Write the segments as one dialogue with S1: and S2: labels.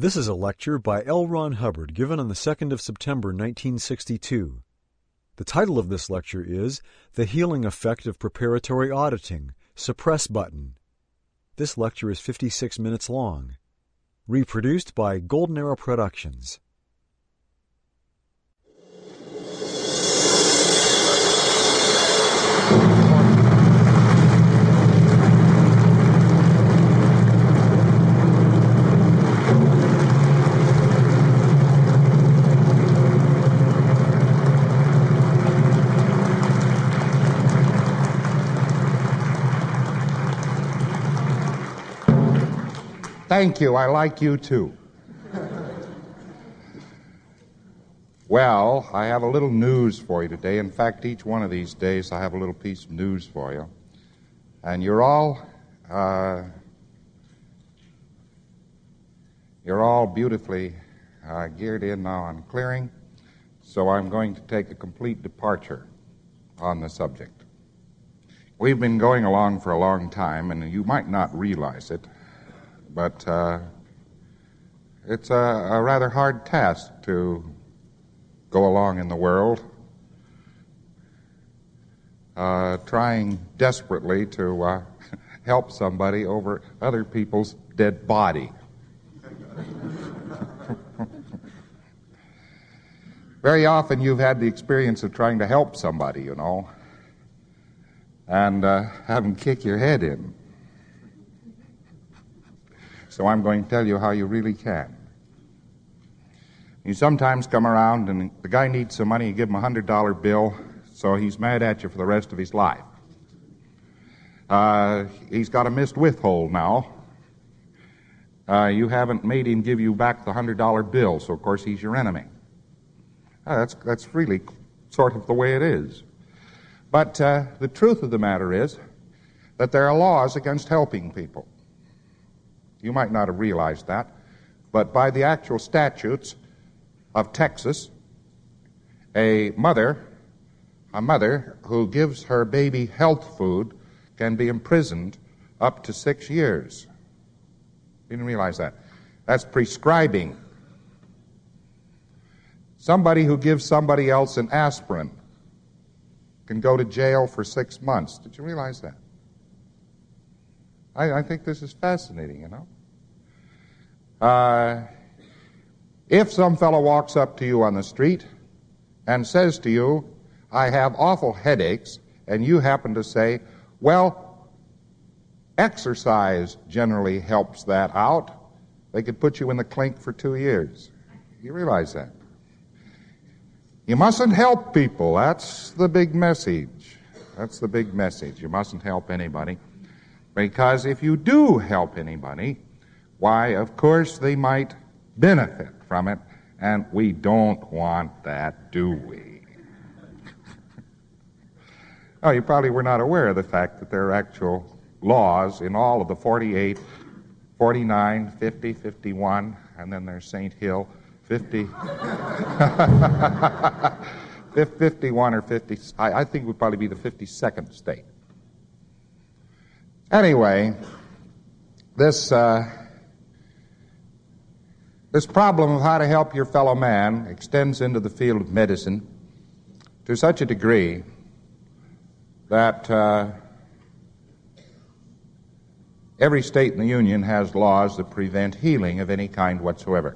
S1: This is a lecture by L. Ron Hubbard given on the 2nd of September 1962. The title of this lecture is The Healing Effect of Preparatory Auditing, Suppress Button. This lecture is 56 minutes long. Reproduced by Golden Arrow Productions.
S2: Thank you. I like you too. Well, I have a little news for you today. In fact, each one of these days I have a little piece of news for you. And you're all beautifully geared in now on clearing, so I'm going to take a complete departure on the subject. We've been going along for a long time, and you might not realize it, but it's a rather hard task to go along in the world, trying desperately to help somebody over other people's dead body. Very often you've had the experience of trying to help somebody, you know, and have them kick your head in. So I'm going to tell you how you really can. You sometimes come around and the guy needs some money, you give him a $100 bill, so he's mad at you for the rest of his life. He's got a missed withhold now. You haven't made him give you back the $100 bill, so of course he's your enemy. That's really sort of the way it is. But the truth of the matter is that there are laws against helping people. You might not have realized that, but by the actual statutes of Texas, a mother who gives her baby health food can be imprisoned up to 6 years. You didn't realize that. That's prescribing. Somebody who gives somebody else an aspirin can go to jail for 6 months. Did you realize that? I think this is fascinating, you know. If some fellow walks up to you on the street and says to you, I have awful headaches, and you happen to say, well, exercise generally helps that out, they could put you in the clink for 2 years. You realize that? You mustn't help people. That's the big message. That's the big message. You mustn't help anybody. Because if you do help anybody, why, of course, they might benefit from it, and we don't want that, do we? Oh, you probably were not aware of the fact that there are actual laws in all of the 48, 49, 50, 51, and then there's St. Hill, 50, 51 or 50, I think it would probably be the 52nd state. Anyway, this problem of how to help your fellow man extends into the field of medicine to such a degree that every state in the Union has laws that prevent healing of any kind whatsoever.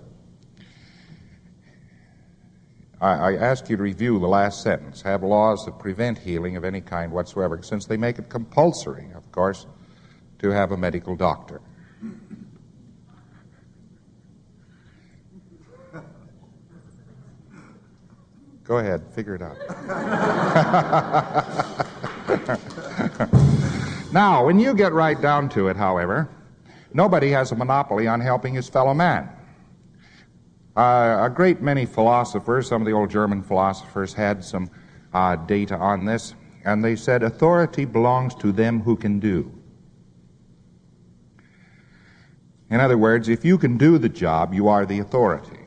S2: I ask you to review the last sentence. Have laws that prevent healing of any kind whatsoever, since they make it compulsory, of course, to have a medical doctor. Go ahead, figure it out. Now, when you get right down to it, however, nobody has a monopoly on helping his fellow man. A great many philosophers, some of the old German philosophers, had some data on this, and they said authority belongs to them who can do. In other words, if you can do the job, you are the authority.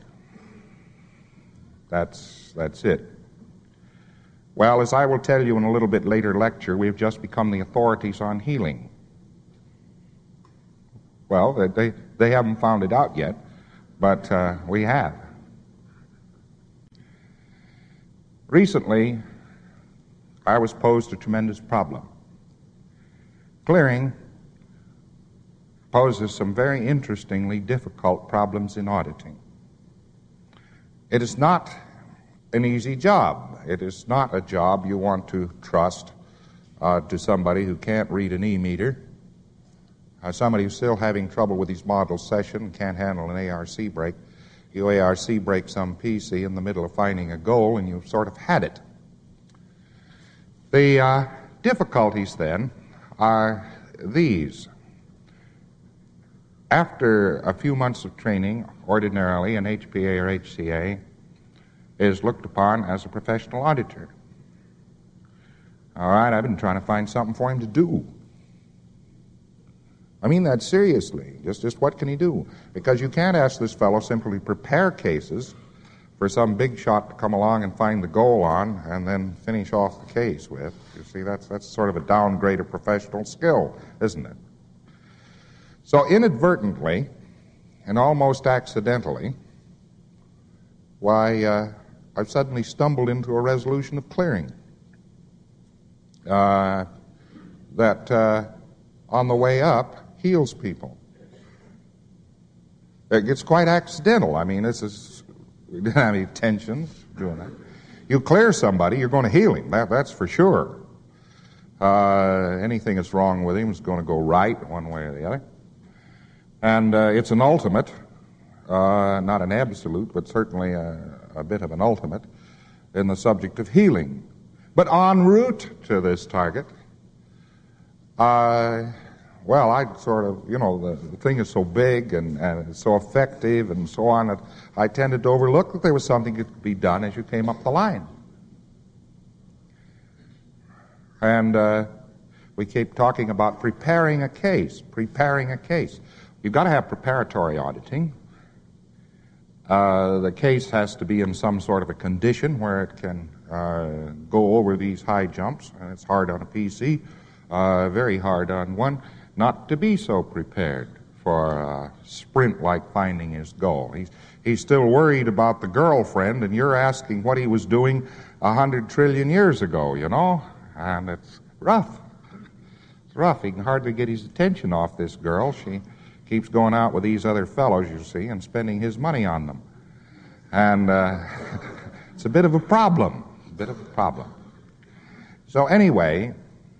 S2: That's it. Well, as I will tell you in a little bit later lecture, we've just become the authorities on healing. Well, they haven't found it out yet, but we have. Recently, I was posed a tremendous problem. Clearing poses some very interestingly difficult problems in auditing. It is not an easy job. It is not a job you want to trust to somebody who can't read an E-meter, somebody who's still having trouble with his model session and can't handle an ARC break. You ARC break some PC in the middle of finding a goal, and you've sort of had it. The difficulties, then, are these. After a few months of training, ordinarily an HPA or HCA is looked upon as a professional auditor. All right, I've been trying to find something for him to do. I mean that seriously. Just what can he do? Because you can't ask this fellow simply to prepare cases for some big shot to come along and find the goal on and then finish off the case with. You see, that's sort of a downgrade of professional skill, isn't it? So inadvertently and almost accidentally, I've suddenly stumbled into a resolution of clearing that on the way up heals people. It's quite accidental. I mean, we didn't have any intentions doing that. You clear somebody, you're going to heal him. That's for sure. Anything that's wrong with him is going to go right one way or the other. And it's an ultimate, not an absolute, but certainly a bit of an ultimate in the subject of healing. But en route to this target, I sort of, the thing is so big and it's so effective and so on that I tended to overlook that there was something that could be done as you came up the line. And we keep talking about preparing a case. You've got to have preparatory auditing. The case has to be in some sort of a condition where it can go over these high jumps, and it's hard on a PC, very hard on one, not to be so prepared for a sprint like finding his goal. He's still worried about the girlfriend, and you're asking what he was doing 100 trillion years ago, and it's rough. It's rough. He can hardly get his attention off this girl. She keeps going out with these other fellows, you see, and spending his money on them. And it's a bit of a problem. So anyway,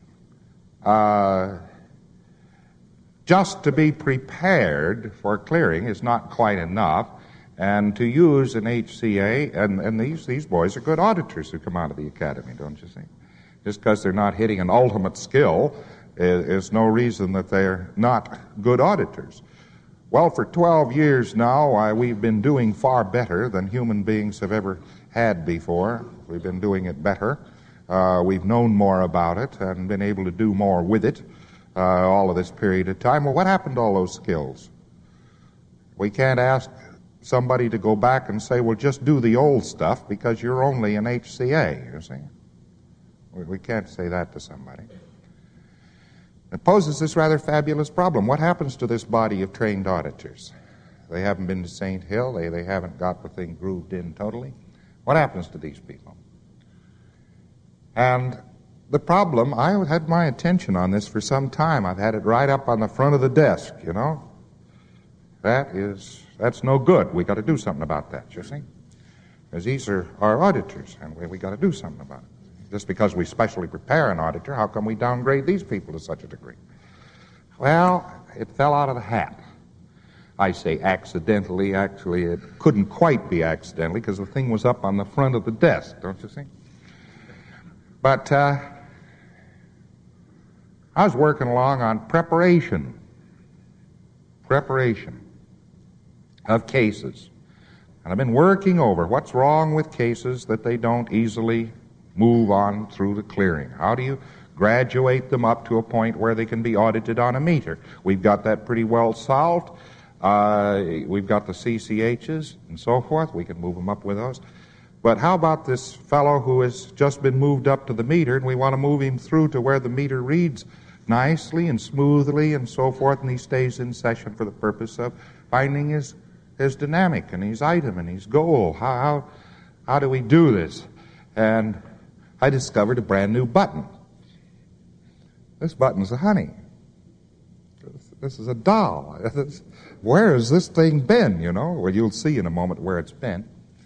S2: just to be prepared for clearing is not quite enough. And to use an HCA, and these boys are good auditors who come out of the academy, don't you see? Just because they're not hitting an ultimate skill is no reason that they're not good auditors. Well, for 12 years now, we've been doing far better than human beings have ever had before. We've been doing it better. We've known more about it and been able to do more with it all of this period of time. Well, what happened to all those skills? We can't ask somebody to go back and say, well, just do the old stuff because you're only an HCA, you see. We can't say that to somebody. It poses this rather fabulous problem. What happens to this body of trained auditors? They haven't been to St. Hill. They haven't got the thing grooved in totally. What happens to these people? And the problem, I had my attention on this for some time. I've had it right up on the front of the desk, That's no good. We got to do something about that, you see. Because these are our auditors, and we got to do something about it. Just because we specially prepare an auditor, how come we downgrade these people to such a degree? Well, it fell out of the hat. I say accidentally. Actually, it couldn't quite be accidentally because the thing was up on the front of the desk, don't you see? But I was working along on preparation of cases. And I've been working over what's wrong with cases that they don't easily move on through the clearing. How do you graduate them up to a point where they can be audited on a meter? We've got that pretty well solved. We've got the CCHs and so forth. We can move them up with those. But how about this fellow who has just been moved up to the meter, and we want to move him through to where the meter reads nicely and smoothly and so forth, and he stays in session for the purpose of finding his his dynamic and his item and his goal. How do we do this? And I discovered a brand new button. This button's a honey. This is a doll. Where has this thing been, you know? Well, you'll see in a moment where it's been.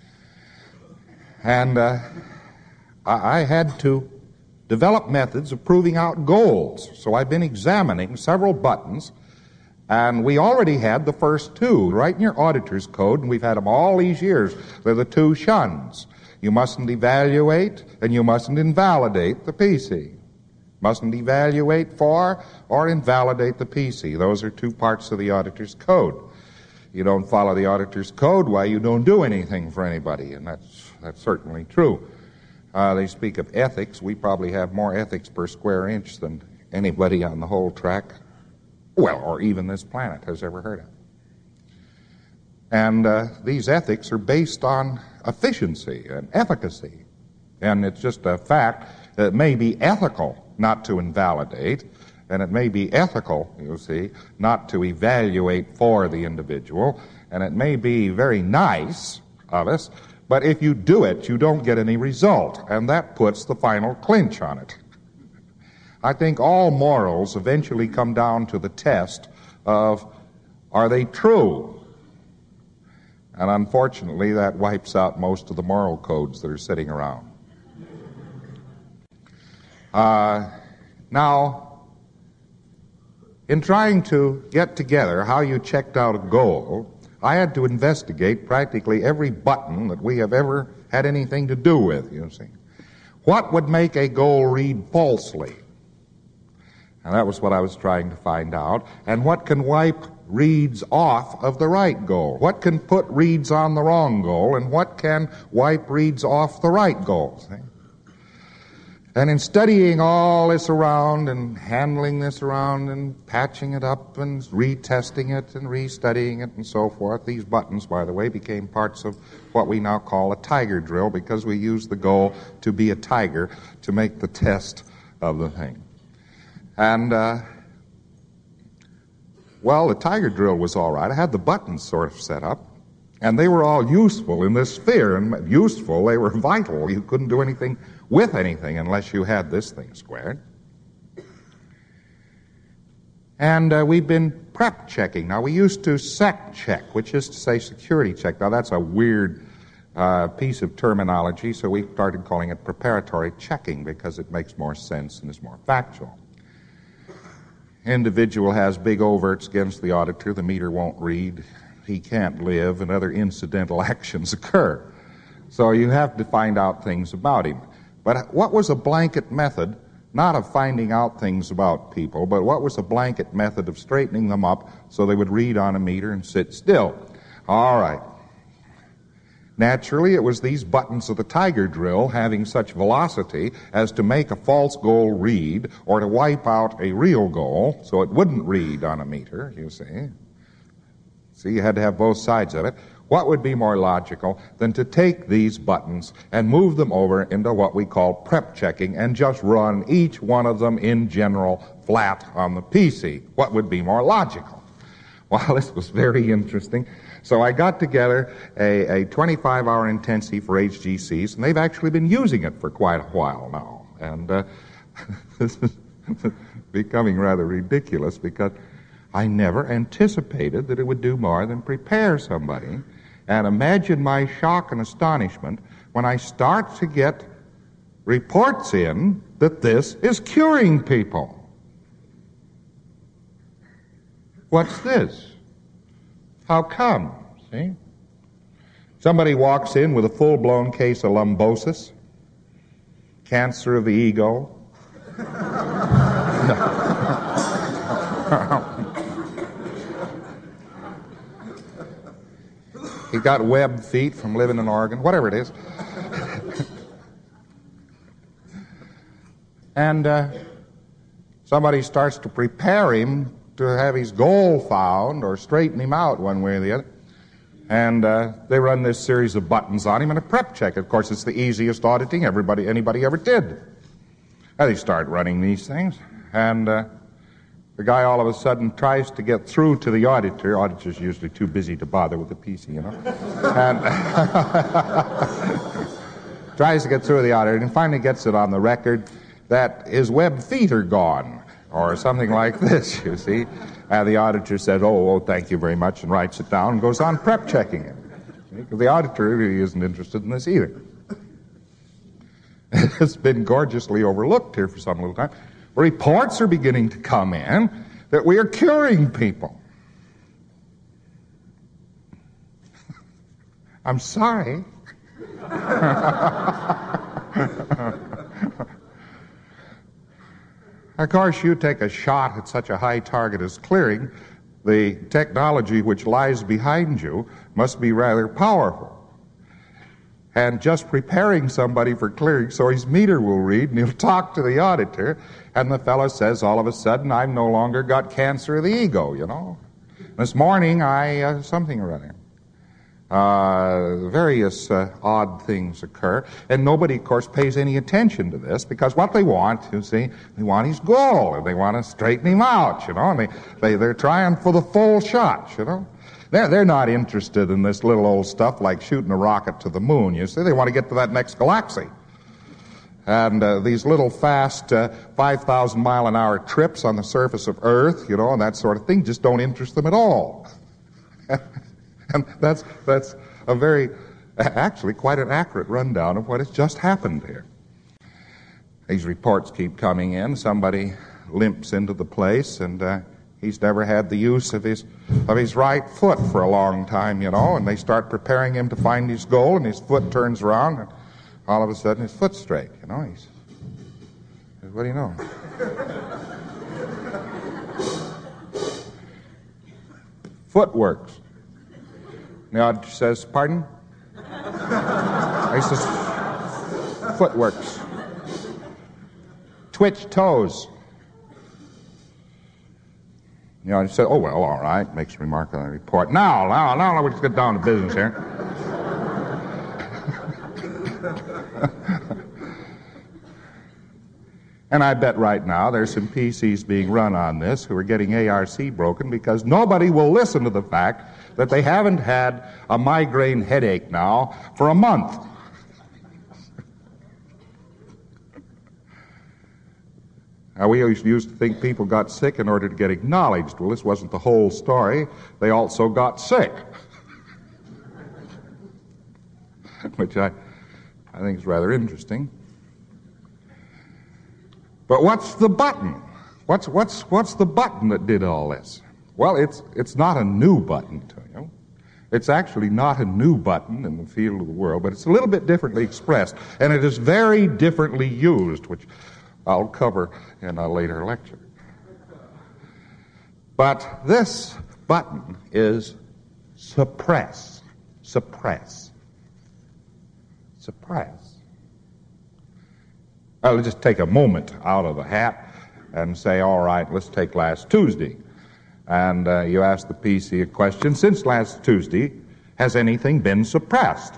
S2: And I had to develop methods of proving out goals. So I've been examining several buttons, and we already had the first two right in your auditor's code, and we've had them all these years. They're the two shuns. You mustn't evaluate and you mustn't invalidate the PC. Mustn't evaluate for or invalidate the PC. Those are two parts of the auditor's code. You don't follow the auditor's code, why, you don't do anything for anybody, and that's certainly true. They speak of ethics. We probably have more ethics per square inch than anybody on the whole track, well, or even this planet has ever heard of. And these ethics are based on efficiency and efficacy. And it's just a fact that it may be ethical not to invalidate, and it may be ethical, you see, not to evaluate for the individual, and it may be very nice of us, but if you do it, you don't get any result, and that puts the final clinch on it. I think all morals eventually come down to the test of, are they true? And unfortunately, that wipes out most of the moral codes that are sitting around. Now, in trying to get together how you checked out a goal, I had to investigate practically every button that we have ever had anything to do with, you see. What would make a goal read falsely? And that was what I was trying to find out. And what can wipe reads off of the right goal? What can put reads on the wrong goal? And what can wipe reads off the right goal? See? And in studying all this around and handling this around and patching it up and retesting it and restudying it and so forth, these buttons, by the way, became parts of what we now call a tiger drill, because we used the goal to be a tiger to make the test of the thing. And, well, the tiger drill was all right. I had the buttons sort of set up, and they were all useful in this sphere. And useful, they were vital. You couldn't do anything with anything unless you had this thing squared. And we've been prep checking. Now, we used to sec check, which is to say security check. Now, that's a weird piece of terminology, so we started calling it preparatory checking because it makes more sense and is more factual. Individual has big overts against the auditor, the meter won't read, he can't live, and other incidental actions occur. So you have to find out things about him. But what was a blanket method, not of finding out things about people, but what was a blanket method of straightening them up so they would read on a meter and sit still? All right. Naturally, it was these buttons of the tiger drill having such velocity as to make a false goal read or to wipe out a real goal so it wouldn't read on a meter, you see. See, you had to have both sides of it. What would be more logical than to take these buttons and move them over into what we call prep checking and just run each one of them in general flat on the PC? What would be more logical? Well, this was very interesting. So I got together a 25-hour intensive for HGCs, and they've actually been using it for quite a while now. And this is becoming rather ridiculous because I never anticipated that it would do more than prepare somebody. And imagine my shock and astonishment when I start to get reports in that this is curing people. What's this? How come? See? Somebody walks in with a full-blown case of lumbosis, cancer of the ego. He got webbed feet from living in Oregon, whatever it is. And somebody starts to prepare him to have his goal found or straighten him out one way or the other. And they run this series of buttons on him and a prep check. Of course, it's the easiest auditing anybody ever did. And they start running these things. And The guy all of a sudden tries to get through to the auditor. Auditor's usually too busy to bother with the PC, you know. And tries to get through to the auditor and finally gets it on the record that his web feet are gone, or something like this, you see. And the auditor says, oh, thank you very much, and writes it down and goes on prep checking it. Because the auditor really isn't interested in this either. It's been gorgeously overlooked here for some little time. Reports are beginning to come in that we are curing people. I'm sorry. Of course, you take a shot at such a high target as clearing, the technology which lies behind you must be rather powerful. And just preparing somebody for clearing so his meter will read and he'll talk to the auditor, and the fellow says all of a sudden, I've no longer got cancer of the ego, you know. This morning something or other. Various odd things occur, and nobody, of course, pays any attention to this, because what they want, you see, they want his goal, and they want to straighten him out, you know, and they're trying for the full shot, you know. They're not interested in this little old stuff like shooting a rocket to the moon, you see. They want to get to that next galaxy. And these little fast 5,000-mile-an-hour trips on the surface of Earth, you know, and that sort of thing just don't interest them at all. And that's a very, actually quite an accurate rundown of what has just happened here. These reports keep coming in. Somebody limps into the place, and he's never had the use of his right foot for a long time, you know, and they start preparing him to find his goal, and his foot turns around, and all of a sudden his foot's straight, you know. He says, what do you know? Foot works. The auditor says, pardon? He says, foot works. Twitch toes. You know, he said, oh, well, all right, makes a remark on the report. Now, let's get down to business here. And I bet right now there's some PCs being run on this who are getting ARC broken because nobody will listen to the fact that they haven't had a migraine headache now for a month. Now, we used to think people got sick in order to get acknowledged. Well, this wasn't the whole story. They also got sick. Which I think is rather interesting. But what's the button? What's the button that did all this? Well, it's not a new button to you. It's actually not a new button in the field of the world, but it's a little bit differently expressed, and it is very differently used, which I'll cover in a later lecture. But this button is suppress. Suppress. Suppress. I'll just take a moment out of the hat and say, all right, let's take last Tuesday. And you ask the PC a question, since last Tuesday, has anything been suppressed?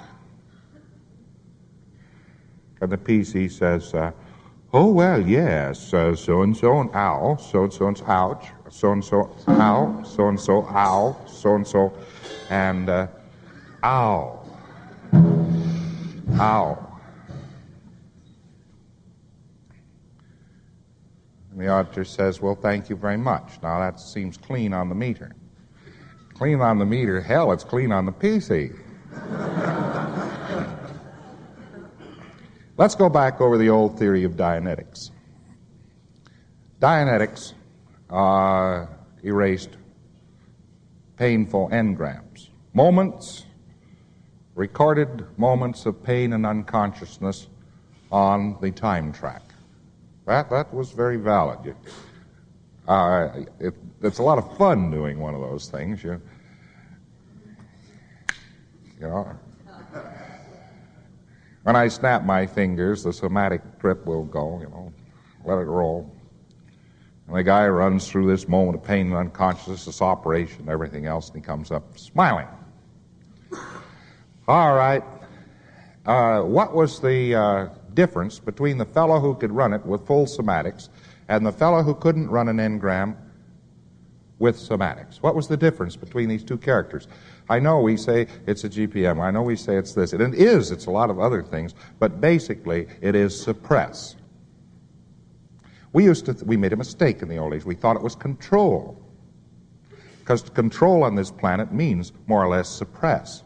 S2: And the PC says, oh, well, yes, so-and-so and ow, so-and-so and ouch, so-and-so ow, so-and-so ow, so-and-so and ow. Ow. And the auditor says, well, thank you very much. Now, that seems clean on the meter. Clean on the meter? Hell, it's clean on the PC. Let's go back over the old theory of Dianetics. Dianetics erased painful engrams. Moments, recorded moments of pain and unconsciousness on the time track. That was very valid. It's a lot of fun doing one of those things. You know. When I snap my fingers, the somatic trip will go, you know, let it roll. And the guy runs through this moment of pain and unconsciousness, this operation, and everything else, and he comes up smiling. All right. What was the difference between the fellow who could run it with full somatics and the fellow who couldn't run an engram with somatics. What was the difference between these two characters? I know we say it's a GPM. I know we say it's this. And it is. It's a lot of other things. But basically, it is suppress. We made a mistake in the old days. We thought it was control. Because control on this planet means more or less suppress.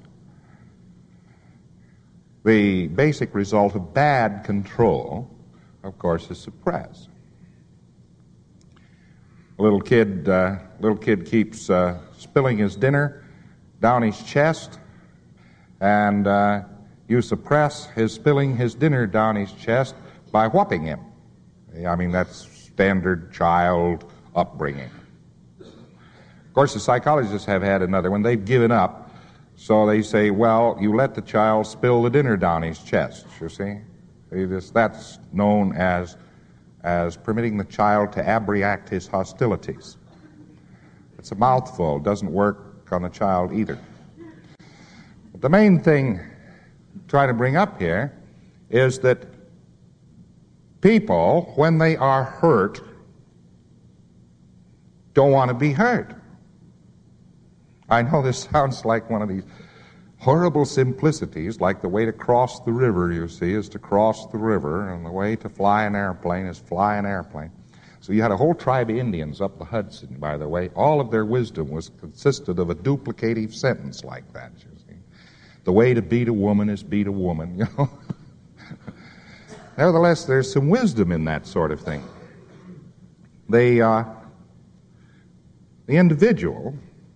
S2: The basic result of bad control, of course, is suppress. A little kid keeps spilling his dinner down his chest, and you suppress his spilling his dinner down his chest by whopping him. I mean, that's standard child upbringing. Of course, the psychologists have had another one. They've given up, so they say, well, you let the child spill the dinner down his chest, you see. That's known as permitting the child to abreact his hostilities. It's a mouthful. It doesn't work on the child either. But the main thing I'm trying to bring up here is that people, when they are hurt, don't want to be hurt. I know this sounds like one of these horrible simplicities, like the way to cross the river, you see, is to cross the river, and the way to fly an airplane is fly an airplane. So you had a whole tribe of Indians up the Hudson, by the way. All of their wisdom consisted of a duplicative sentence like that, you see. The way to beat a woman is beat a woman, you know. Nevertheless, there's some wisdom in that sort of thing. The individual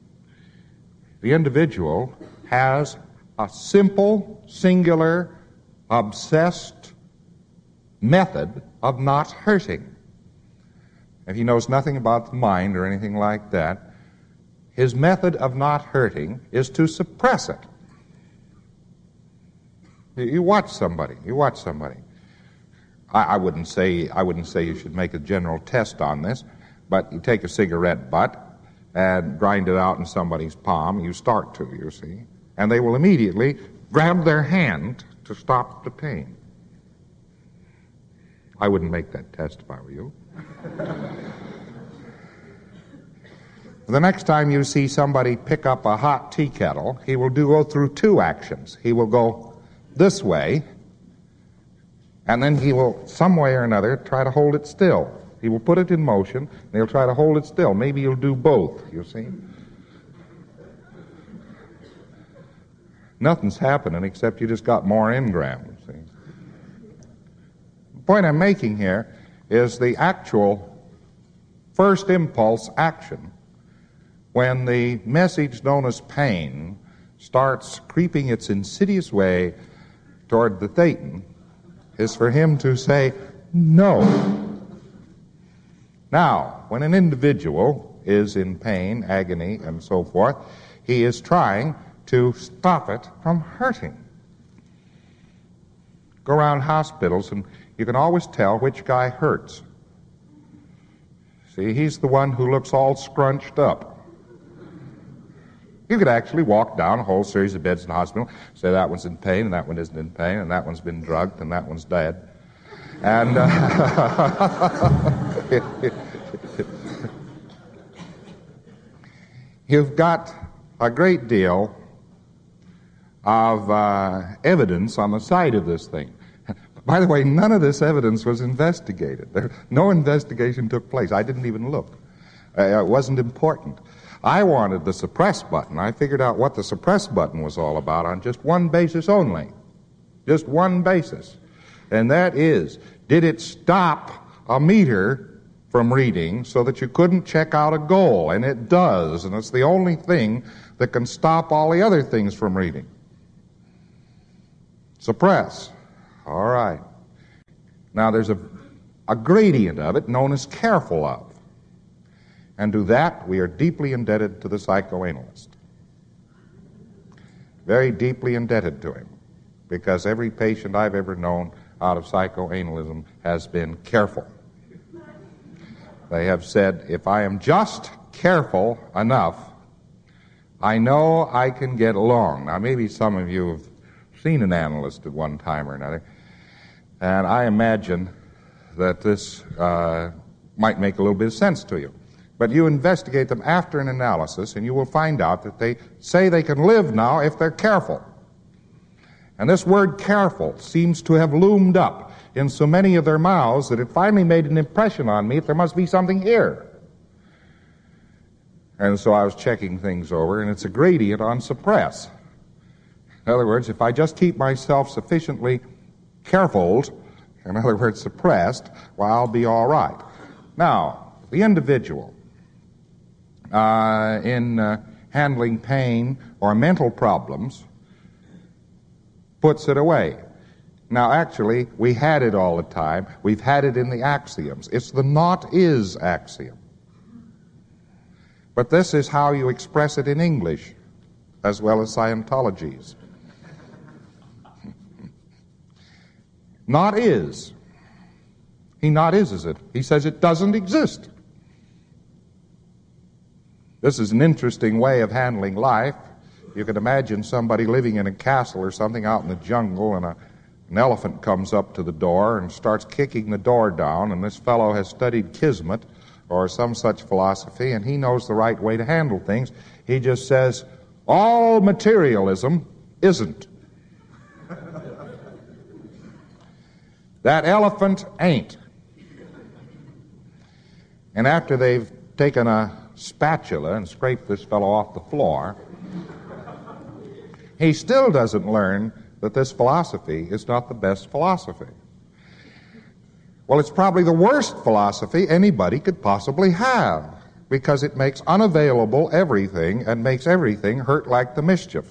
S2: has a simple, singular, obsessed method of not hurting. If he knows nothing about the mind or anything like that, his method of not hurting is to suppress it. You watch somebody. I wouldn't say you should make a general test on this, but you take a cigarette butt and grind it out in somebody's palm. You start to, you see, and they will immediately grab their hand to stop the pain. I wouldn't make that test if I were you. The next time you see somebody pick up a hot tea kettle, he will go through two actions. He will go this way, and then he will, some way or another, try to hold it still. He will put it in motion, and he'll try to hold it still. Maybe he'll do both, you see. Nothing's happening except you just got more engram, you see. The point I'm making here is the actual first impulse action when the message known as pain starts creeping its insidious way toward the Thetan is for him to say no. Now, when an individual is in pain, agony, and so forth, he is trying to stop it from hurting. Go around hospitals and you can always tell which guy hurts. See, he's the one who looks all scrunched up. You could actually walk down a whole series of beds in the hospital, say that one's in pain, and that one isn't in pain, and that one's been drugged, and that one's dead. And you've got a great deal of evidence on the side of this thing. By the way, none of this evidence was investigated. No investigation took place. I didn't even look. It wasn't important. I wanted the suppress button. I figured out what the suppress button was all about on just one basis only. Just one basis. And that is, did it stop a meter from reading so that you couldn't check out a goal? And it does. And it's the only thing that can stop all the other things from reading. Suppress. All right. Now there's a gradient of it known as careful of. And to that, we are deeply indebted to the psychoanalyst. Very deeply indebted to him. Because every patient I've ever known out of psychoanalysis has been careful. They have said, if I am just careful enough, I know I can get along. Now, maybe some of you have seen an analyst at one time or another, and I imagine that this might make a little bit of sense to you. But you investigate them after an analysis, and you will find out that they say they can live now if they're careful. And this word careful seems to have loomed up in so many of their mouths that it finally made an impression on me that there must be something here. And so I was checking things over, and it's a gradient on suppress. In other words, if I just keep myself sufficiently carefuled, in other words, suppressed, well, I'll be all right. Now, the individual in handling pain or mental problems puts it away. Now, actually, we had it all the time. We've had it in the axioms. It's the not-is axiom. But this is how you express it in English, as well as Scientology's. Not is. He not is it. He says it doesn't exist. This is an interesting way of handling life. You can imagine somebody living in a castle or something out in the jungle, and an elephant comes up to the door and starts kicking the door down, and this fellow has studied Kismet or some such philosophy, and he knows the right way to handle things. He just says, all materialism isn't. That elephant ain't. And after they've taken a spatula and scraped this fellow off the floor, he still doesn't learn that this philosophy is not the best philosophy. Well, it's probably the worst philosophy anybody could possibly have, because it makes unavailable everything and makes everything hurt like the mischief.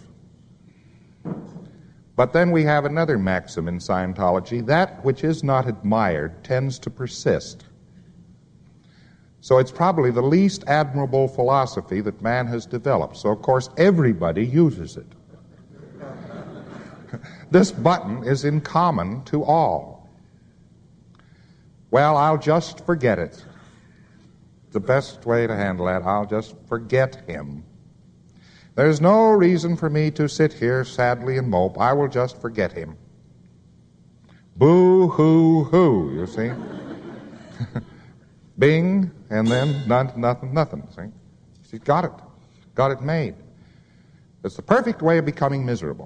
S2: But then we have another maxim in Scientology: that which is not admired tends to persist. So it's probably the least admirable philosophy that man has developed. So, of course, everybody uses it. This button is in common to all. Well, I'll just forget it. The best way to handle that, I'll just forget him. There's no reason for me to sit here sadly and mope. I will just forget him. Boo-hoo-hoo, you see? Bing, and then nothing, see? She's got it made. It's the perfect way of becoming miserable.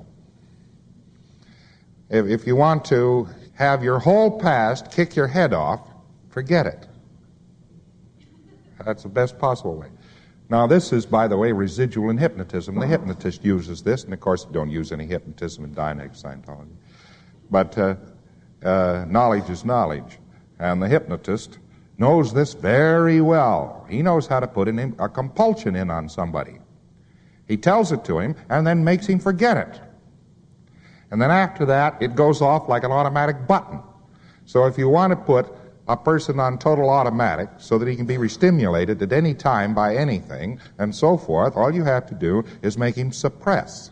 S2: If you want to have your whole past kick your head off, forget it. That's the best possible way. Now, this is, by the way, residual in hypnotism. The hypnotist uses this, and of course, don't use any hypnotism in Dianetics Scientology. But knowledge is knowledge, and the hypnotist knows this very well. He knows how to put a compulsion in on somebody. He tells it to him, and then makes him forget it. And then after that, it goes off like an automatic button. So if you want to put a person on total automatic so that he can be restimulated at any time by anything and so forth, all you have to do is make him suppress.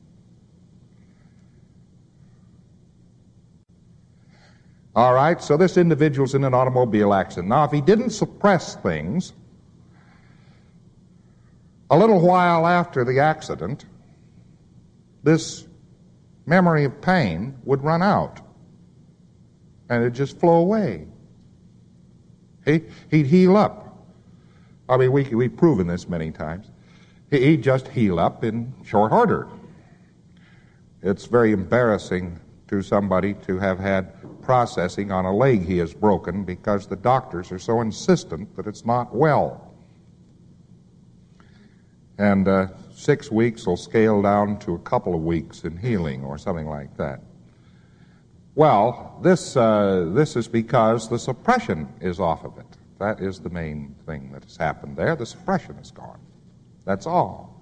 S2: All right, so this individual's in an automobile accident. Now, if he didn't suppress things, a little while after the accident, this memory of pain would run out, and it'd just flow away. He'd heal up. I mean, we've proven this many times. He'd just heal up in short order. It's very embarrassing to somebody to have had processing on a leg he has broken because the doctors are so insistent that it's not well. And 6 weeks will scale down to a couple of weeks in healing or something like that. Well, this is because the suppression is off of it. That is the main thing that has happened there. The suppression is gone. That's all.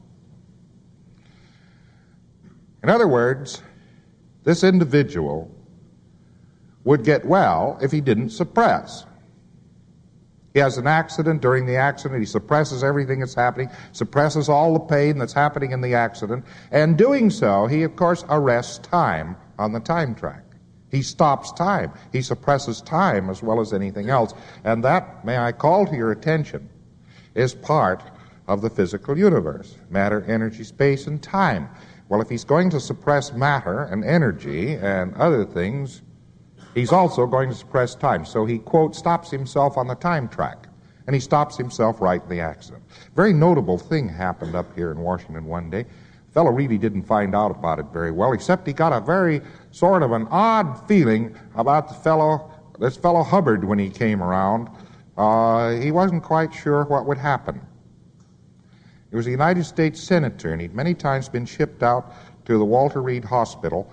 S2: In other words, this individual would get well if he didn't suppress. He has an accident. During the accident, he suppresses everything that's happening, suppresses all the pain that's happening in the accident, and doing so, he, of course, arrests time on the time track. He stops time. He suppresses time as well as anything else. And that, may I call to your attention, is part of the physical universe: matter, energy, space, and time. Well, if he's going to suppress matter and energy and other things, he's also going to suppress time. So he, quote, stops himself on the time track. and he stops himself right in the accident. Very notable thing happened up here in Washington one day. The fellow really didn't find out about it very well, except he got a very sort of an odd feeling about this fellow Hubbard when he came around. He wasn't quite sure what would happen. He was a United States Senator, and he'd many times been shipped out to the Walter Reed Hospital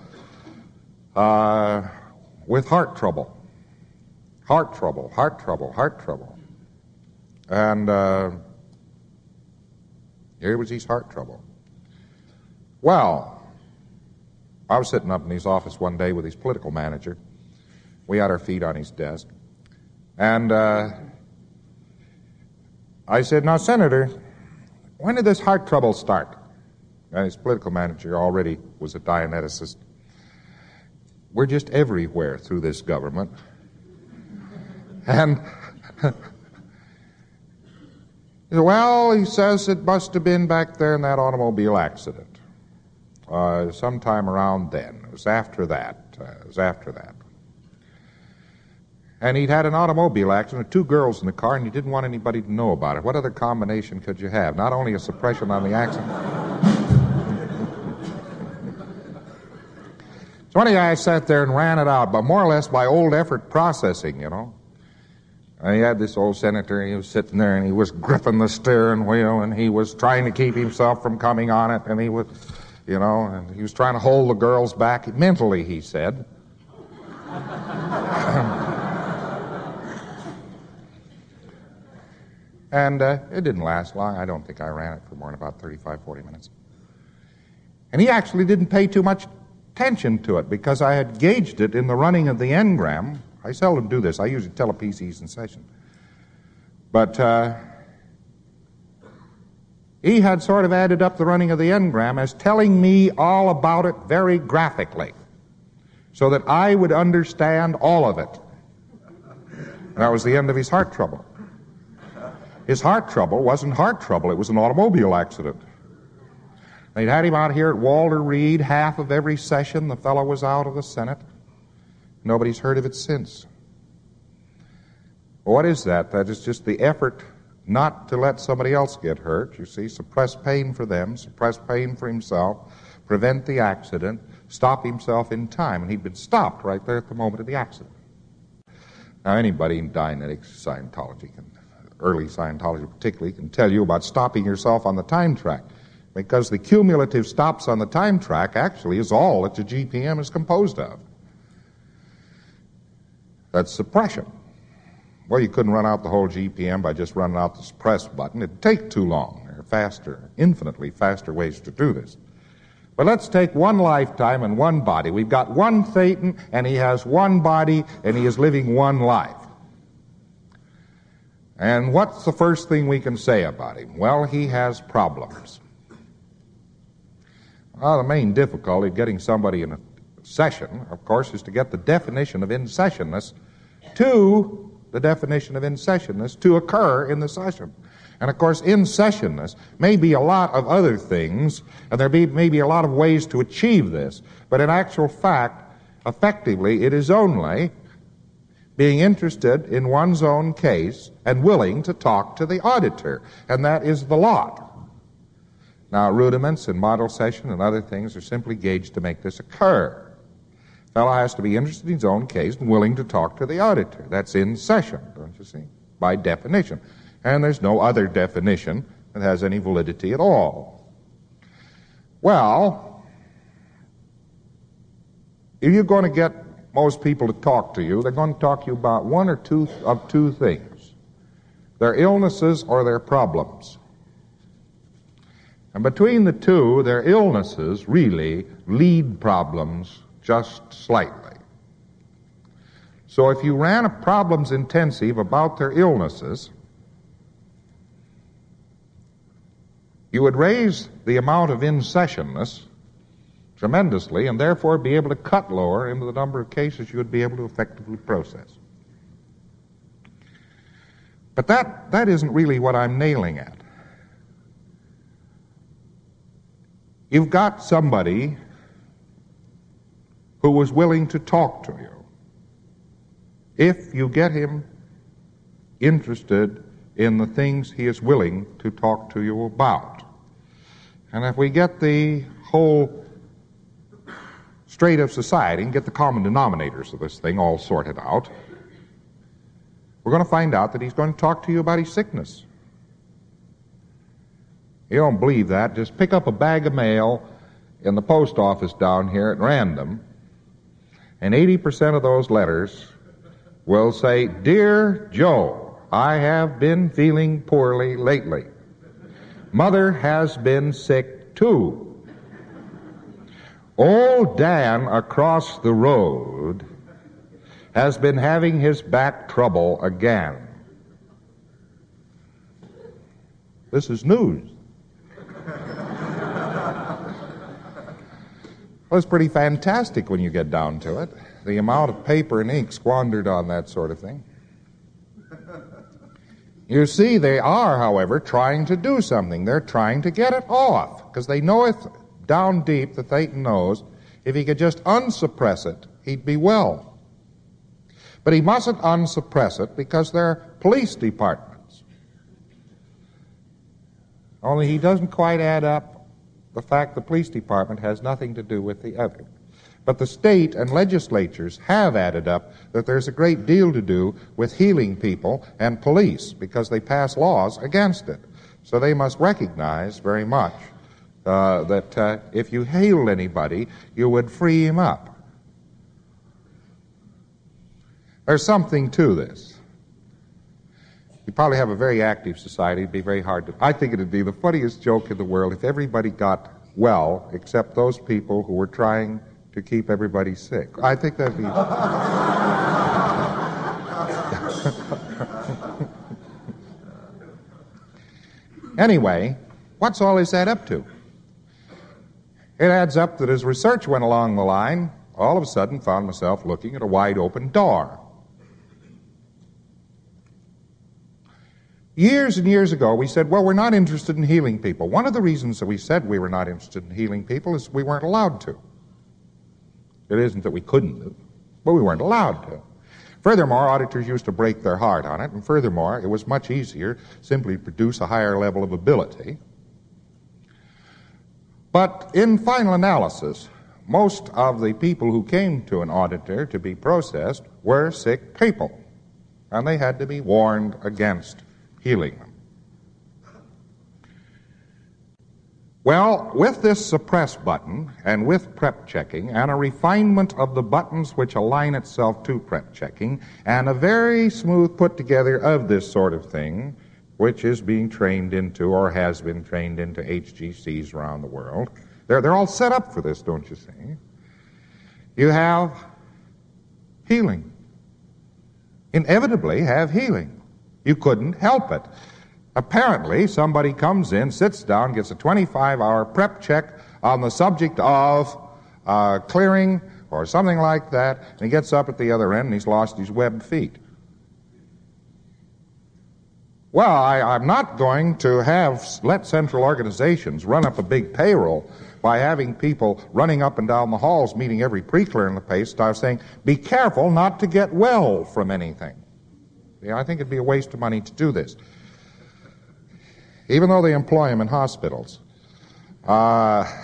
S2: with heart trouble. Heart trouble. And here was his heart trouble. Well, I was sitting up in his office one day with his political manager. We had our feet on his desk. And I said, "Now, Senator, when did this heart trouble start?" And his political manager already was a Dianeticist. "We're just everywhere through this government." And, well, he says it must have been back there in that automobile accident. Sometime around then. It was after that. And he'd had an automobile accident with two girls in the car, and he didn't want anybody to know about it. What other combination could you have? Not only a suppression on the accident. So anyway, I sat there and ran it out, but more or less by old effort processing, you know. And he had this old senator, he was sitting there, and he was gripping the steering wheel, and he was trying to keep himself from coming on it, and he was, you know, and he was trying to hold the girls back mentally, he said. And it didn't last long. I don't think I ran it for more than about 35, 40 minutes. And he actually didn't pay too much attention to it because I had gauged it in the running of the engram. I seldom do this. I usually tell a piece he's in session. But he had sort of added up the running of the engram as telling me all about it very graphically so that I would understand all of it. And that was the end of his heart trouble. His heart trouble wasn't heart trouble. It was an automobile accident. They'd had him out here at Walter Reed half of every session. The fellow was out of the Senate. Nobody's heard of it since. What is that? That is just the effort not to let somebody else get hurt. You see, suppress pain for them, suppress pain for himself, prevent the accident, stop himself in time. And he'd been stopped right there at the moment of the accident. Now, anybody in Dianetics, Scientology, early Scientology particularly, can tell you about stopping yourself on the time track, because the cumulative stops on the time track actually is all that the GPM is composed of. That's suppression. Well, you couldn't run out the whole GPM by just running out the suppress button. It'd take too long. There are faster, infinitely faster ways to do this. But let's take one lifetime and one body. We've got one Thetan, and he has one body, and he is living one life. And what's the first thing we can say about him? Well, he has problems. Well, the main difficulty of getting somebody in a session, of course, is to get the definition of in-sessionness to occur in the session. And, of course, in-sessionness may be a lot of other things, and there may be a lot of ways to achieve this. But in actual fact, effectively, it is only being interested in one's own case and willing to talk to the auditor. And that is the lot. Now, rudiments and model session and other things are simply gauged to make this occur. The fellow has to be interested in his own case and willing to talk to the auditor. That's in session, don't you see? By definition. And there's no other definition that has any validity at all. Well, if you're going to get most people to talk to you, they're going to talk to you about one or two of two things: their illnesses or their problems. And between the two, their illnesses really lead problems just slightly. So if you ran a problems intensive about their illnesses, you would raise the amount of in-sessionness tremendously, and therefore be able to cut lower into the number of cases you would be able to effectively process. But that isn't really what I'm nailing at. You've got somebody who was willing to talk to you. If you get him interested in the things he is willing to talk to you about. And if we get the whole straight of society and get the common denominators of this thing all sorted out, we're going to find out that he's going to talk to you about his sickness. You don't believe that? Just pick up a bag of mail in the post office down here at random, and 80% of those letters will say, "Dear Joe, I have been feeling poorly lately. Mother has been sick too. Old Dan across the road has been having his back trouble again." This is news. Well, it's pretty fantastic when you get down to it, the amount of paper and ink squandered on that sort of thing. You see, they are, however, trying to do something. They're trying to get it off, because they know it down deep that Satan knows if he could just unsuppress it, he'd be well. But he mustn't unsuppress it because they're police departments. Only he doesn't quite add up the fact the police department has nothing to do with the other. But the state and legislatures have added up that there's a great deal to do with healing people and police because they pass laws against it. So they must recognize very much that if you healed anybody, you would free him up. There's something to this. You probably have a very active society. It'd be very hard to... I think it'd be the funniest joke in the world if everybody got well except those people who were trying to keep everybody sick. I think that'd be... Anyway, what's all this add up to? It adds up that as research went along the line, all of a sudden found myself looking at a wide open door. Years and years ago, we said, well, we're not interested in healing people. One of the reasons that we said we were not interested in healing people is we weren't allowed to. It isn't that we couldn't, but we weren't allowed to. Furthermore, auditors used to break their heart on it, and furthermore, it was much easier simply to produce a higher level of ability. But in final analysis, most of the people who came to an auditor to be processed were sick people, and they had to be warned against healing them. Well, with this suppress button and with prep checking and a refinement of the buttons which align itself to prep checking and a very smooth put together of this sort of thing, which is being trained into or has been trained into HGCs around the world, they're all set up for this, don't you see? You have healing. Inevitably have healing. You couldn't help it. Apparently, somebody comes in, sits down, gets a 25-hour prep check on the subject of clearing or something like that, and he gets up at the other end and he's lost his webbed feet. Well, I'm not going to let central organizations run up a big payroll by having people running up and down the halls meeting every pre-clear in the place. I was saying, be careful not to get well from anything. Yeah, I think it'd be a waste of money to do this. Even though they employ them in hospitals, I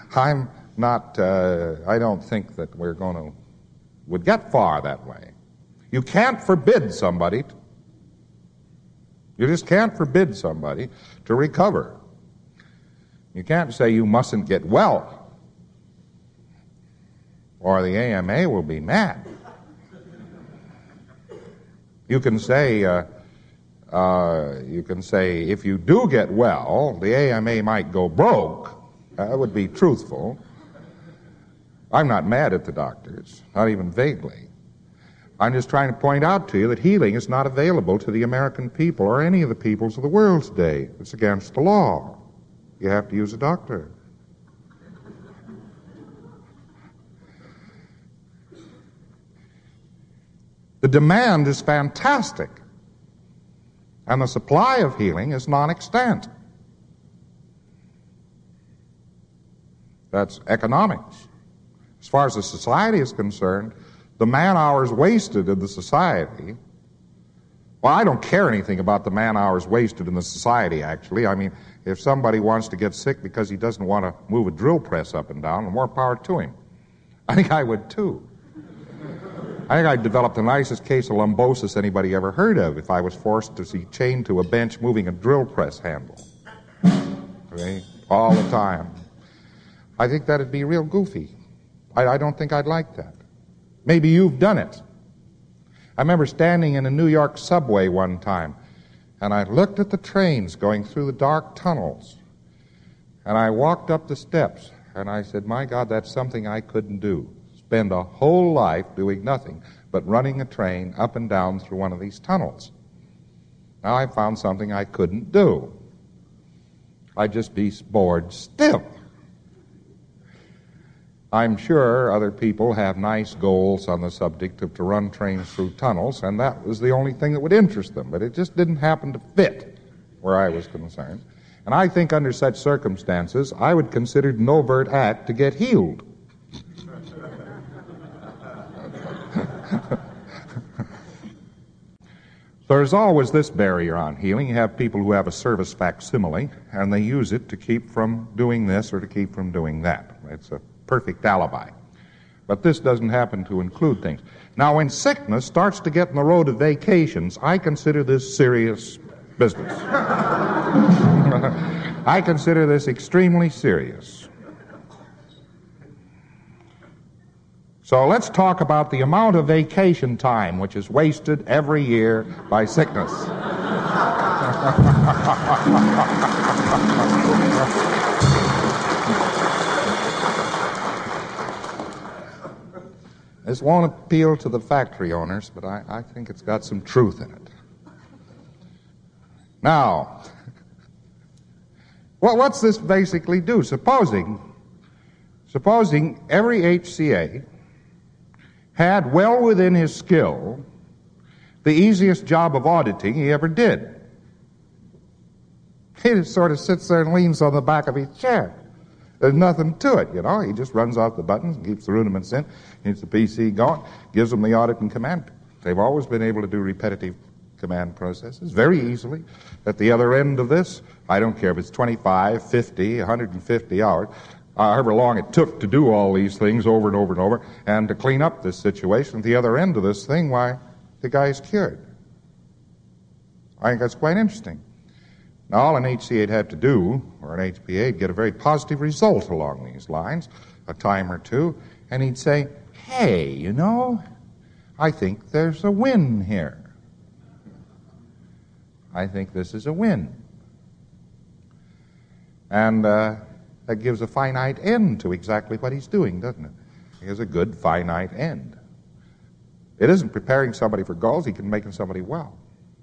S2: don't think that would get far that way. You can't forbid somebody, you just can't forbid somebody to recover. You can't say you mustn't get well, or the AMA will be mad. You can say if you do get well, the AMA might go broke. That would be truthful. I'm not mad at the doctors, not even vaguely. I'm just trying to point out to you that healing is not available to the American people or any of the peoples of the world today. It's against the law. You have to use a doctor. The demand is fantastic, and the supply of healing is non-extant. That's economics. As far as the society is concerned, the man-hours wasted in the society Well, I don't care anything about the man-hours wasted in the society, actually. I mean, if somebody wants to get sick because he doesn't want to move a drill press up and down, more power to him. I think I would, too. I think I'd develop the nicest case of lumbosis anybody ever heard of if I was forced to be chained to a bench moving a drill press handle. Okay? All the time. I think that'd be real goofy. I don't think I'd like that. Maybe you've done it. I remember standing in a New York subway one time, and I looked at the trains going through the dark tunnels, and I walked up the steps, and I said, my God, that's something I couldn't do. Spend a whole life doing nothing but running a train up and down through one of these tunnels. Now I found something I couldn't do. I'd just be bored still. I'm sure other people have nice goals on the subject of to run trains through tunnels, and that was the only thing that would interest them, but it just didn't happen to fit where I was concerned. And I think under such circumstances, I would consider it an overt act to get healed. There's always this barrier on healing. You have people who have a service facsimile, and they use it to keep from doing this or to keep from doing that. It's a perfect alibi. But this doesn't happen to include things. Now, when sickness starts to get in the road of vacations, I consider this serious business. I consider this extremely serious. So let's talk about the amount of vacation time which is wasted every year by sickness. This won't appeal to the factory owners, but I think it's got some truth in it. Now, what's this basically do? Supposing every HCA had well within his skill the easiest job of auditing he ever did. He just sort of sits there and leans on the back of his chair. There's nothing to it, you know. He just runs off the buttons and keeps the rudiments in, keeps the PC going, gives them the audit and command. They've always been able to do repetitive command processes very easily. At the other end of this, I don't care if it's 25, 50, 150 hours, however long it took to do all these things over and over and over, and to clean up this situation, at the other end of this thing, why, the guy's cured. I think that's quite interesting. Now, all an HCA'd have to do, or an HPA'd get a very positive result along these lines, a time or two, and he'd say, hey, you know, I think there's a win here. I think this is a win. And that gives a finite end to exactly what he's doing, doesn't it? He has a good finite end. It isn't preparing somebody for goals, he can make somebody well.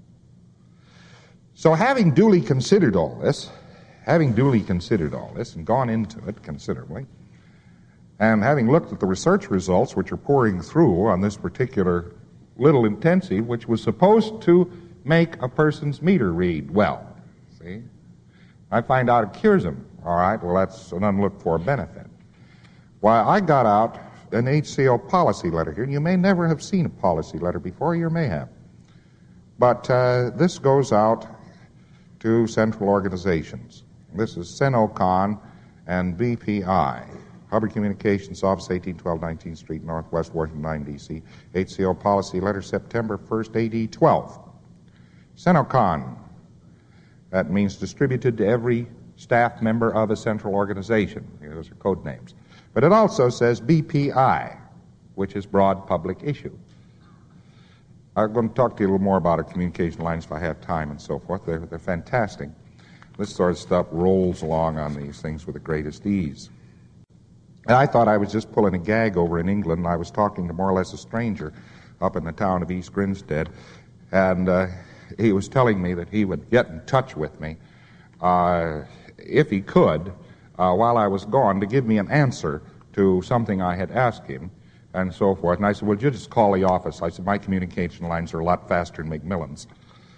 S2: So having duly considered all this and gone into it considerably, and having looked at the research results which are pouring through on this particular little intensive, which was supposed to make a person's meter read well, see? I find out it cures them. All right, well, that's an unlooked-for benefit. Why, I got out an HCO policy letter here, and you may never have seen a policy letter before, you may have. But this goes out to central organizations. This is CENOCON and BPI, Hubbard Communications Office, 1812 19th Street, Northwest Washington 9, D.C. HCO policy letter, September 1st, AD 12. CENOCON, that means distributed to every staff member of a central organization. Those are code names. But it also says BPI, which is broad public issue. I'm going to talk to you a little more about our communication lines if I have time and so forth. They're fantastic. This sort of stuff rolls along on these things with the greatest ease. And I thought I was just pulling a gag over in England, and I was talking to more or less a stranger up in the town of East Grinstead, and he was telling me that he would get in touch with me if he could while I was gone to give me an answer to something I had asked him and so forth. And I said, well, you just call the office. I said, my communication lines are a lot faster than McMillan's.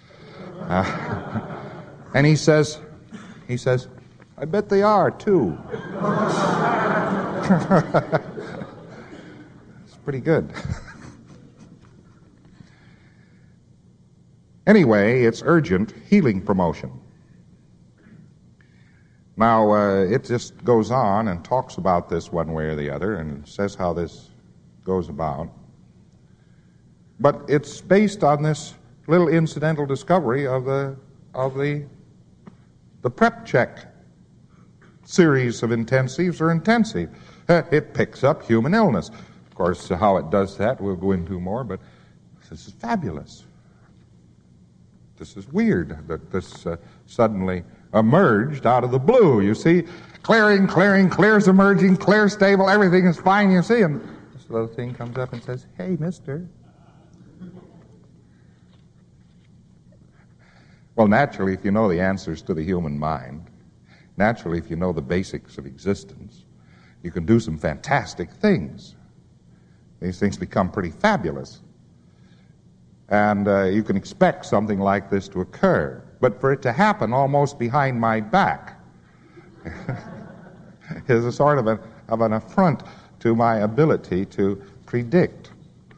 S2: And he says, I bet they are, too. It's pretty good. Anyway, it's urgent healing promotion. Now, it just goes on and talks about this one way or the other and says how this goes about. But it's based on this little incidental discovery of the prep check series of intensives or intensive. It picks up human illness. Of course, how it does that we'll go into more, but this is fabulous. This is weird that this suddenly emerged out of the blue. You see, clearing, clear's emerging, clear, stable, everything is fine, you see, and this little thing comes up and says, "Hey, mister." Well, naturally, if you know the answers to the human mind, naturally, if you know the basics of existence, you can do some fantastic things. These things become pretty fabulous. And you can expect something like this to occur. But for it to happen almost behind my back is a sort of an affront to my ability to predict.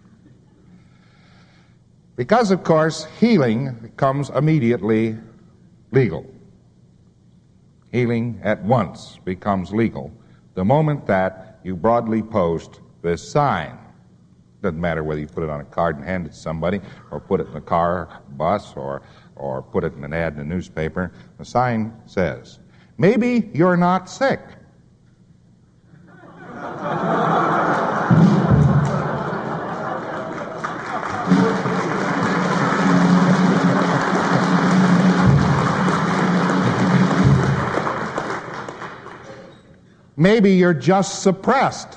S2: Because, of course, healing becomes immediately legal. Healing at once becomes legal the moment that you broadly post this sign. Doesn't matter whether you put it on a card and hand it to somebody, or put it in a car, bus, or put it in an ad in a newspaper. The sign says, "Maybe you're not sick." Maybe you're just suppressed.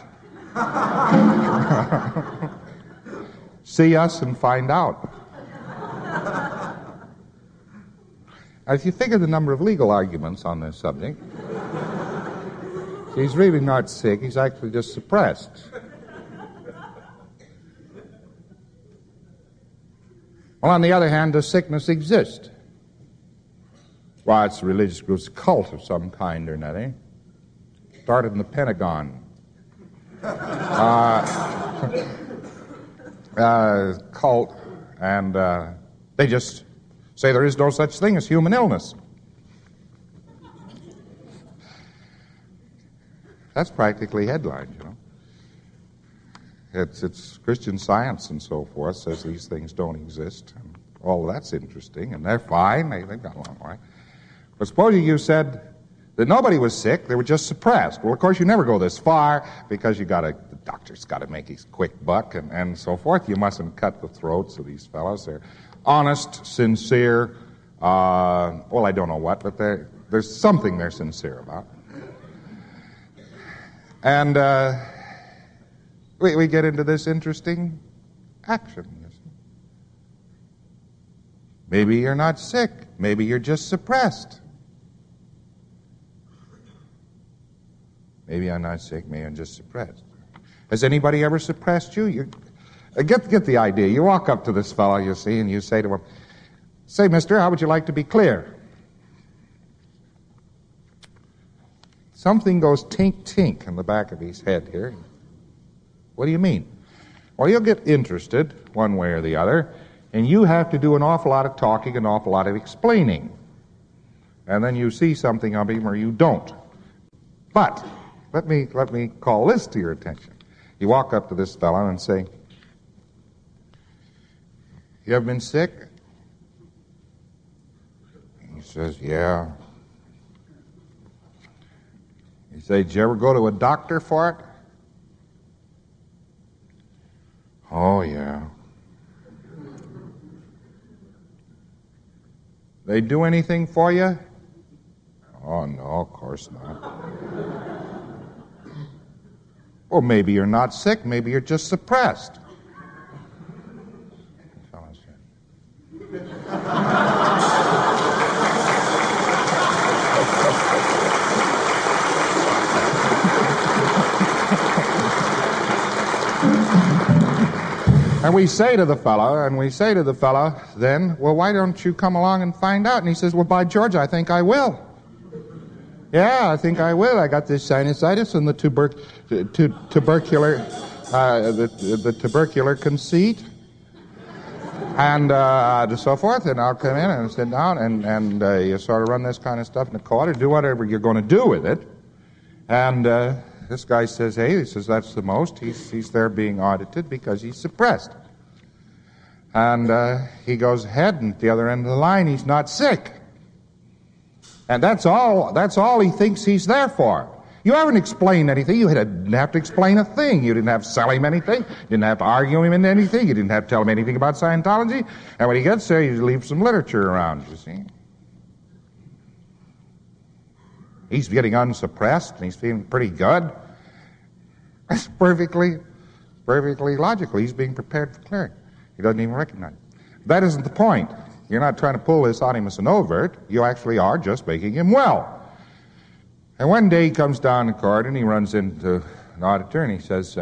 S2: See us and find out. Now, if you think of the number of legal arguments on this subject, he's really not sick, he's actually just suppressed. Well, on the other hand, does sickness exist? Well, it's a religious group's cult of some kind or another. Started in the Pentagon. Cult, and they just say there is no such thing as human illness. That's practically headlines, you know. It's Christian Science and so forth says these things don't exist. And all that's interesting, and they're fine. They've got along all right. But supposing you said that nobody was sick, they were just suppressed. Well, of course, you never go this far because the doctor's got to make his quick buck and so forth. You mustn't cut the throats of these fellows. They're honest, sincere, well, I don't know what, but there's something they're sincere about. And we get into this interesting action. Maybe you're not sick. Maybe you're just suppressed. Maybe I'm not sick, maybe I'm just suppressed. Has anybody ever suppressed you? Get the idea. You walk up to this fellow, you see, and you say to him, "Say, mister, how would you like to be clear?" Something goes tink-tink in the back of his head here. What do you mean? Well, you'll get interested one way or the other, and you have to do an awful lot of talking, an awful lot of explaining. And then you see something of him or you don't. But let me call this to your attention. You walk up to this fellow and say, "You ever been sick?" He says, "Yeah." You say, "Did you ever go to a doctor for it?" "Oh, yeah." "They do anything for you?" "Oh, no, of course not." Well, maybe you're not sick. Maybe you're just suppressed. And we say to the fellow, then, "Well, why don't you come along and find out?" And he says, "Well, by George, I think I will. Yeah, I think I will. I got this sinusitis and the tubercular conceit." And so forth, and I'll come in and sit down, and you sort of run this kind of stuff in the quarter, do whatever you're going to do with it. And this guy says, hey, he says, that's the most. He's there being audited because he's suppressed. And he goes ahead, and at the other end of the line, he's not sick. And that's all he thinks he's there for. You haven't explained anything. You didn't have to explain a thing. You didn't have to sell him anything. You didn't have to argue him into anything. You didn't have to tell him anything about Scientology. And when he gets there, you leave some literature around, you see. He's getting unsuppressed, and he's feeling pretty good. That's perfectly logical. He's being prepared for clearing. He doesn't even recognize it. That isn't the point. You're not trying to pull this on him as an overt. You actually are just making him well. And one day he comes down the corridor and he runs into an auditor and he says,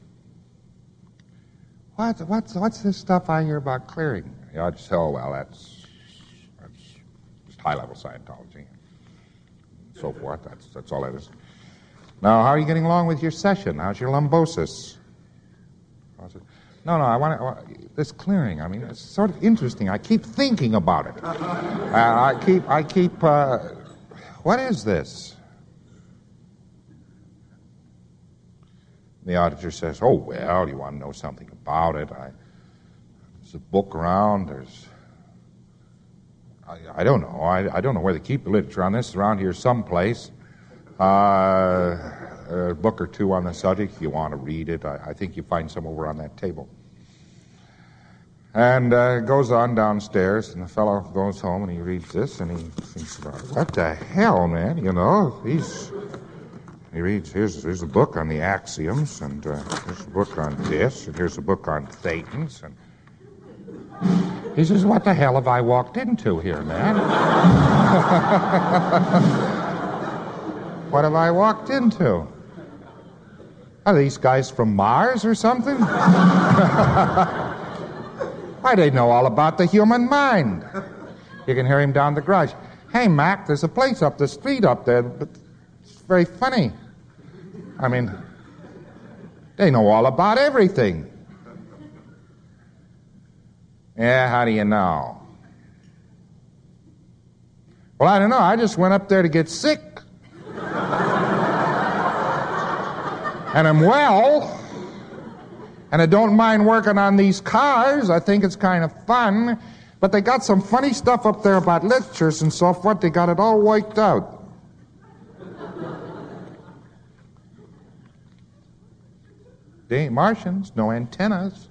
S2: what's this stuff I hear about clearing? The auditor says, oh, well, that's just high-level Scientology. So forth. That's all that is. Now, how are you getting along with your session? How's your lumbosis? I said, no, I want this clearing. I mean, it's sort of interesting. I keep thinking about it. I keep. What is this? The auditor says, oh, well, you want to know something about it? There's a book around. I don't know. I don't know where they keep the literature on this. It's around here someplace. A book or two on the subject. If you want to read it, I think you find some over on that table. And goes on downstairs, and the fellow goes home, and he reads this, and he thinks about it. What the hell, man? You know, he reads, here's a book on the axioms, and here's a book on this, and here's a book on thetans, and he says, what the hell have I walked into here, man? What have I walked into? Are these guys from Mars or something? Why, they know all about the human mind. You can hear him down the garage. Hey, Mac, there's a place up the street up there, but it's very funny. I mean, they know all about everything. Yeah, how do you know? Well, I don't know. I just went up there to get sick. And I'm well. And I don't mind working on these cars. I think it's kind of fun. But they got some funny stuff up there about literatures and so forth. They got it all wiped out. They ain't Martians, no antennas.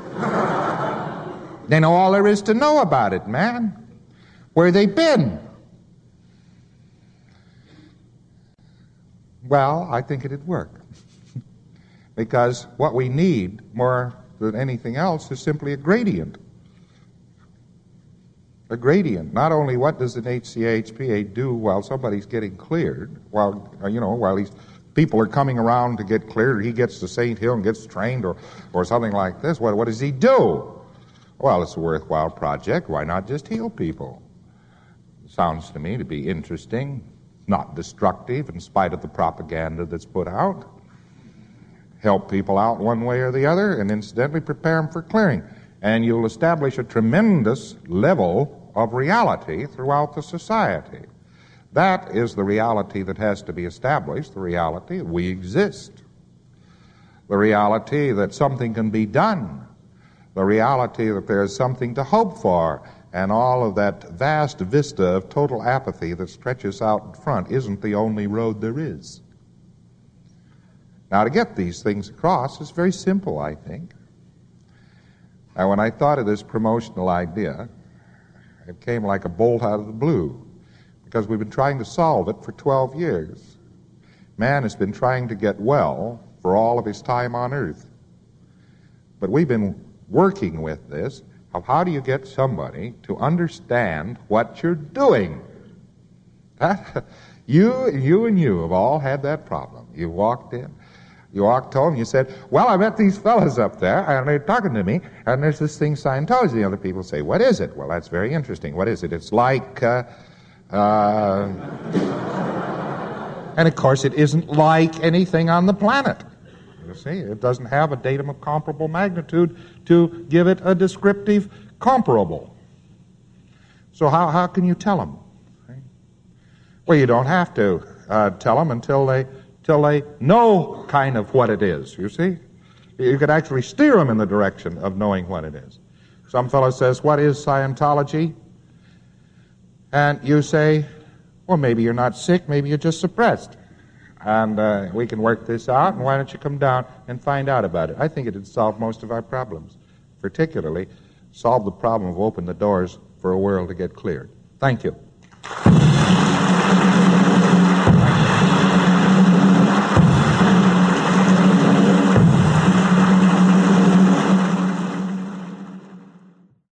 S2: They know all there is to know about it, man. Where they been? Well, I think it'd work. Because what we need more than anything else is simply a gradient. A gradient. Not only what does an HCA do while somebody's getting cleared, while these people are coming around to get cleared, or he gets to St. Hill and gets trained, or something like this. What does he do? Well, it's a worthwhile project. Why not just heal people? Sounds to me to be interesting, not destructive in spite of the propaganda that's put out. Help people out one way or the other, and incidentally prepare them for clearing. And you'll establish a tremendous level of reality throughout the society. That is the reality that has to be established, the reality that we exist, the reality that something can be done, the reality that there's something to hope for, and all of that vast vista of total apathy that stretches out in front isn't the only road there is. Now, to get these things across is very simple, I think. Now, when I thought of this promotional idea, it came like a bolt out of the blue, because we've been trying to solve it for 12 years. Man has been trying to get well for all of his time on Earth. But we've been working with this of how do you get somebody to understand what you're doing. You have all had that problem. You walked in. You walked home, you said, well, I met these fellas up there, and they're talking to me, and there's this thing, Scientology. The other people say, what is it? Well, that's very interesting. What is it? It's like, and of course, it isn't like anything on the planet. You see, it doesn't have a datum of comparable magnitude to give it a descriptive comparable. So how can you tell them? Well, you don't have to tell them until they know kind of what it is, you see. You could actually steer them in the direction of knowing what it is. Some fellow says, what is Scientology? And you say, well, maybe you're not sick, maybe you're just suppressed. And we can work this out, and why don't you come down and find out about it? I think it would solve most of our problems, particularly solve the problem of opening the doors for a world to get cleared. Thank you.